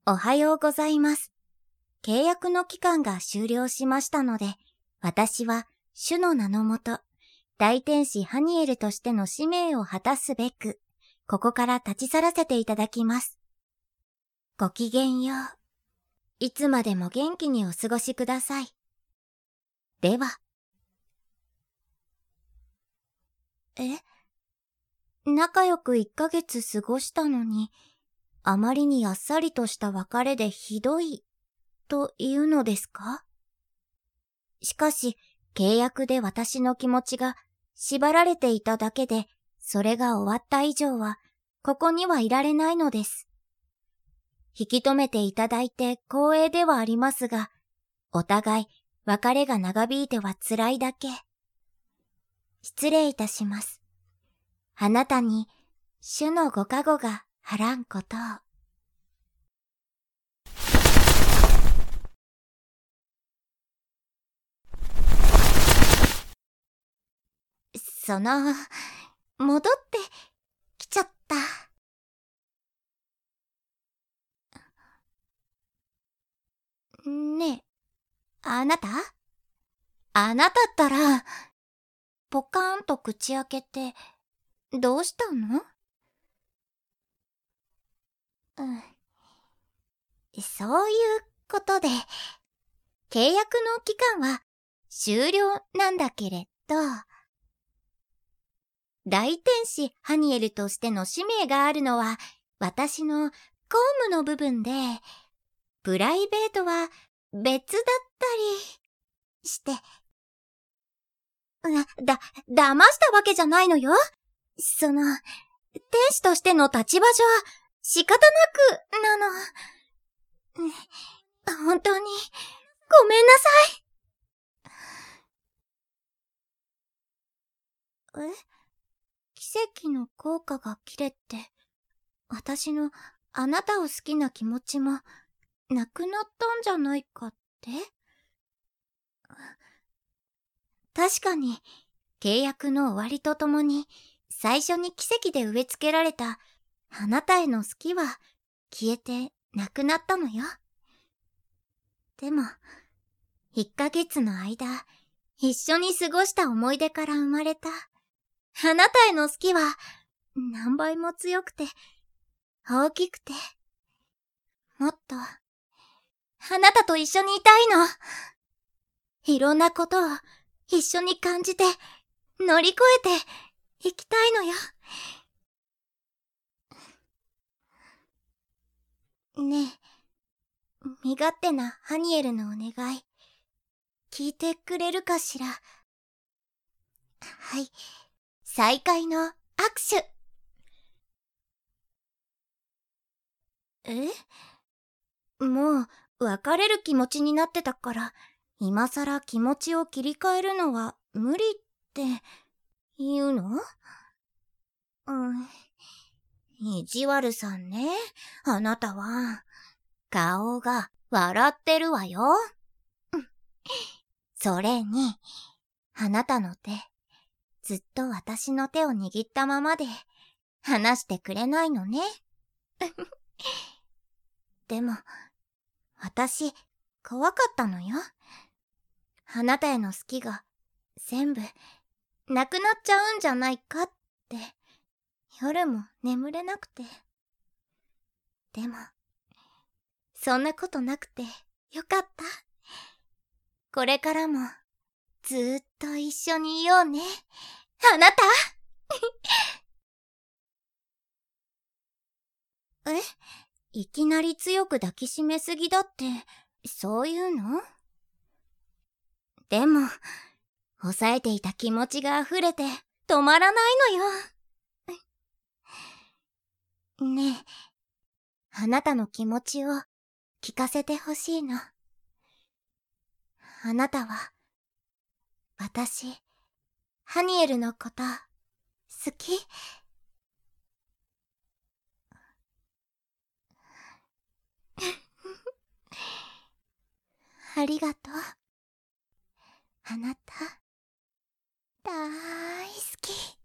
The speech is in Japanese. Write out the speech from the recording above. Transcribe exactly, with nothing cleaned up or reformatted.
おはようございます。契約の期間が終了しましたので、私は主の名のもと、大天使ハニエルとしての使命を果たすべく、ここから立ち去らせていただきます。ごきげんよう。いつまでも元気にお過ごしください。では。え？仲良くいっかげつ過ごしたのに、あまりにあっさりとした別れでひどい、というのですか？しかし、契約で私の気持ちが縛られていただけで、それが終わった以上は、ここにはいられないのです。引き止めていただいて光栄ではありますが、お互い別れが長引いては辛いだけ。失礼いたします。あなたに主のご加護がはらんことを。その、戻ってきちゃった。ねえ、あなた？あなたったら、ポカーンと口開けて、どうしたの？うん。そういうことで、契約の期間は終了なんだけれど、大天使ハニエルとしての使命があるのは私の公務の部分で、プライベートは別だったりして。だ、騙したわけじゃないのよ。その、天使としての立場上、仕方なく、なの。本当に、ごめんなさい。え？奇跡の効果が切れて、私のあなたを好きな気持ちも、なくなったんじゃないかって？確かに、契約の終わりとともに、最初に奇跡で植え付けられた、あなたへの好きは、消えてなくなったのよ。でも、いっかげつの間、一緒に過ごした思い出から生まれた、あなたへの好きは、何倍も強くて、大きくて、もっと、あなたと一緒にいたいの。いろんなことを一緒に感じて、乗り越えて、生きたいのよ。ねえ、身勝手なハニエルのお願い、聞いてくれるかしら。はい、再会の握手。え？もう、別れる気持ちになってたから、今さら気持ちを切り替えるのは無理って、言うの？うん。意地悪さんね、あなたは。顔が笑ってるわよ。それに、あなたの手、ずっと私の手を握ったままで、話してくれないのね。でも、私、怖かったのよ。あなたへの好きが、全部、なくなっちゃうんじゃないかって、夜も眠れなくて。でも、そんなことなくて、よかった。これからも、ずーっと一緒にいようね。あなたえ？いきなり強く抱きしめすぎだって、そういうの？でも、抑えていた気持ちが溢れて止まらないのよ。ねえ、あなたの気持ちを聞かせてほしいの。あなたは、私、ハニエルのこと、好き？ありがとう。あなた、だーい好き。